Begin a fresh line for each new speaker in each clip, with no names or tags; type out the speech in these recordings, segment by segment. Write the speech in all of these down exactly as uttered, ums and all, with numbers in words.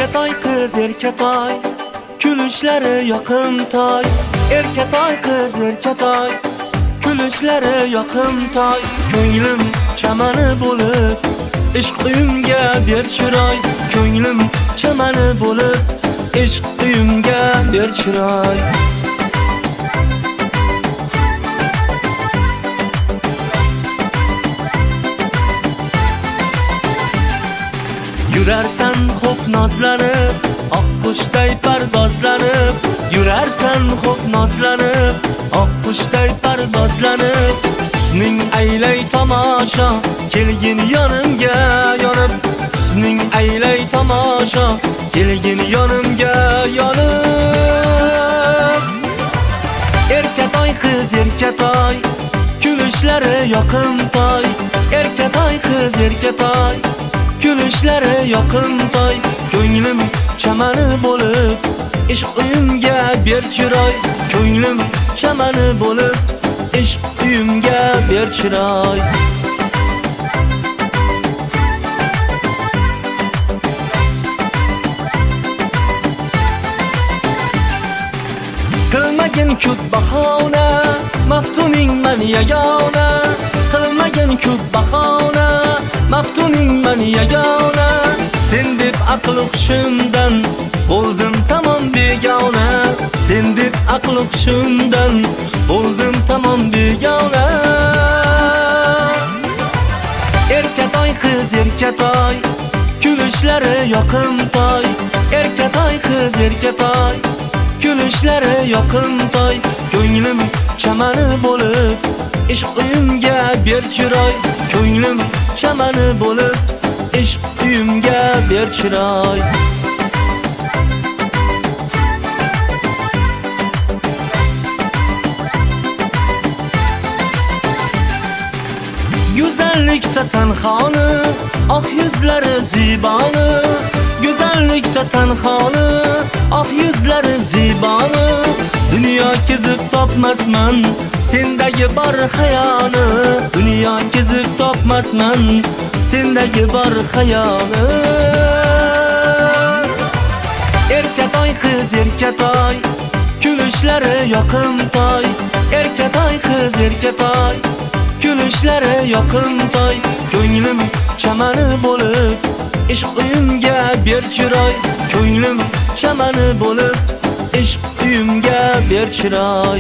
Erketoy qiz erketoy, kulishlari yoqimtoy. Erketoy qiz erketoy, kulishlari yoqimtoy. Ko'nglim chamani bo'lib, ishq uyimga ber chiroy. Ko'nglim chamani bo'lib, ishq uyimga ber chiroy. Yurarsan xo'p nozlanib, oq qushday pardozlanib. Yurarsan xo'p nozlanib, oq qushday pardozlanib. Husning aylay tomosha, kelgin yonimga yonib. Husning aylay tomosha, kelgin yonimga yonib. Erketoy qiz erketoy, kulishlari yoqimtoy. Erketoy qiz erketoy, kulishlari yoqimtoy. Ko'nglim chamani bo'lib, ishq uyimga ber chiroy. Ko'nglim chamani bo'lib, ishq uyimga ber chiroy. Qilmagin ko'p bahona, maftuning man yagona. Qilmagin ko'p bahona, maftuning man yagona. Sen deb aql hushimdan bo'ldim tamom begona. Sen deb aql hushimdan bo'ldim tamom begona. Erketoy qiz erketoy, kulishlari yoqimtoy. Erketoy qiz erketoy, kulishlari yoqimtoy. Ko'nglim chamani bo'lib, ishq uyimga ber chiroy. Ko'nglim chamani bo'lib, ishq uyimga ber chiroy. Go'zallikda tanxoni, oq yuzlari ziboni. Go'zallikda tanxoni, oq yuzlari ziboni. Dunyo kezib topmasman sendagi bor hayoni. Dunyo kezib topmasman sendagi bor hayoni. Erketoy qiz erketoy, kulishlari yoqimtoy. Erketoy qiz erketoy, kulishlari yoqimtoy. Ko'nglim chamani bo'lib, ishq uyimga ber chiroy. Ko'nglim chamani bo'lib, ishq uyimga ber chiroy.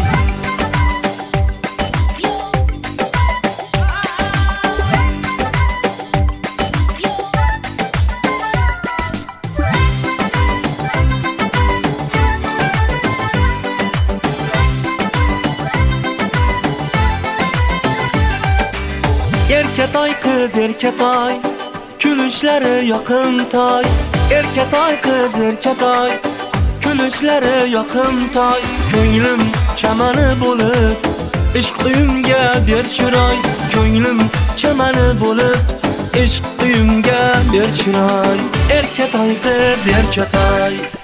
Erketoy qiz erketoy, kulishlari yoqimtoy. Erketoy qiz erketoy, kulishlari yoqimtoy. Ko'nglim chamani bo'lib, ishq uyimga ber chiroy. Ko'nglim chamani bo'lib, ishq uyimga ber chiroy. Erketoy qiz erketoy.